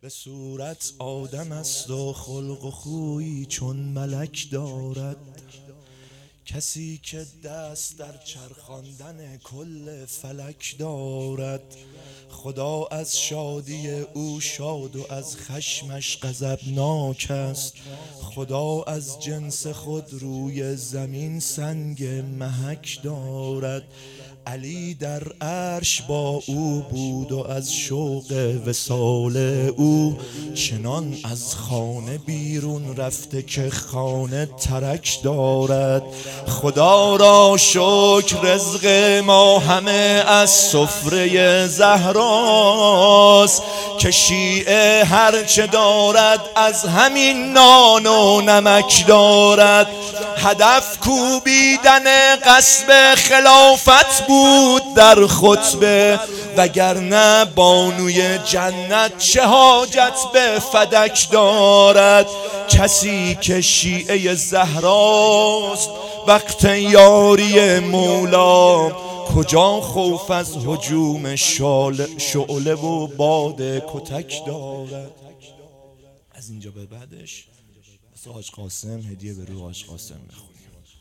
به صورت آدم است و خلق و خویی چون ملک دارد. کسی که دست در چرخاندن کل فلک دارد. خدا از شادی او شاد و از خشمش غضبناک است. خدا از جنس خود روی زمین سنگ محک دارد. علی در عرش با او بود و از شوق وصال او چنان از خانه بیرون رفته که خانه ترک دارد. خدا را شکر رزق ما همه از سفره زهراست که شیعه هرچه دارد از همین نان و نمک دارد. هدف کوبیدن غصب خلافت بود در خطبه، وگرنه بانوی جنت چه حاجت به فدک دارد. کسی که شیعه زهراست وقت یاری مولا کجا خوف از هجوم شعله و باد کتک دارد. از اینجا به بعدش حاج قاسم هدیه به روح حاج قاسم بخونیم.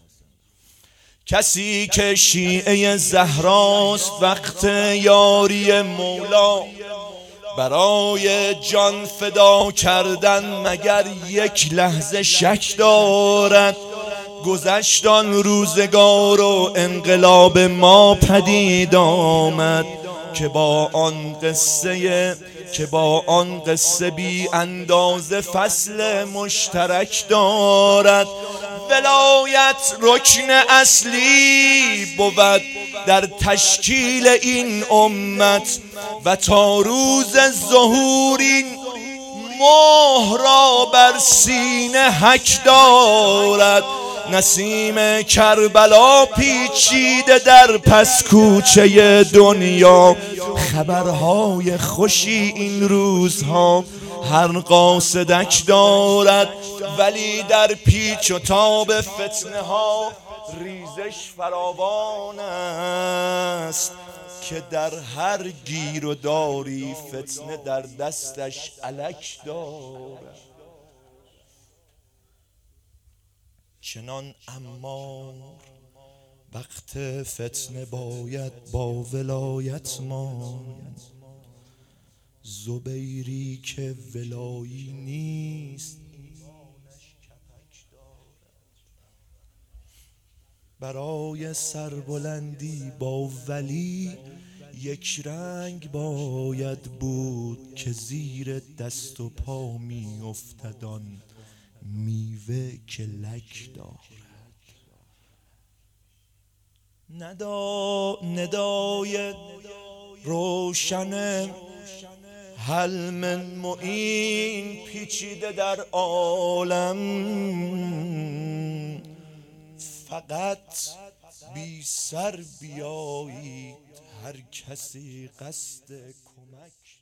کسی که شیعه زهراست وقت یاری مولا برای جان فدا کردن مگر یک لحظه شک دارد. گذشت آن روزگار و انقلاب ما پدید آمد که با آن قصه بی اندازه فصل مشترک دارد. ولایت رکن اصلی بود در تشکیل این امت و تا روز ظهور این مهر را بر سینه حک دارد. نسیم کربلا پیچیده در پس کوچه دنیا خبرهای خوشی این روزها هر قاصدک دارد. ولی در پیچ و تاب فتنه ها ریزش فراوان است که در هر گیر و داری فتنه در دستش الک دارد. چنان امار وقت فتنه باید با ولایت ماند. زبیری که ولایی نیست ایمانش کپک دارد. برای سربلندی با ولی یک رنگ باید بود که زیر دست و پا می افتد آن میوه که لک دارد. ندای روشن هل من معین پیچیده در عالم، فقط بی سر بیایید هر کسی قصد کمک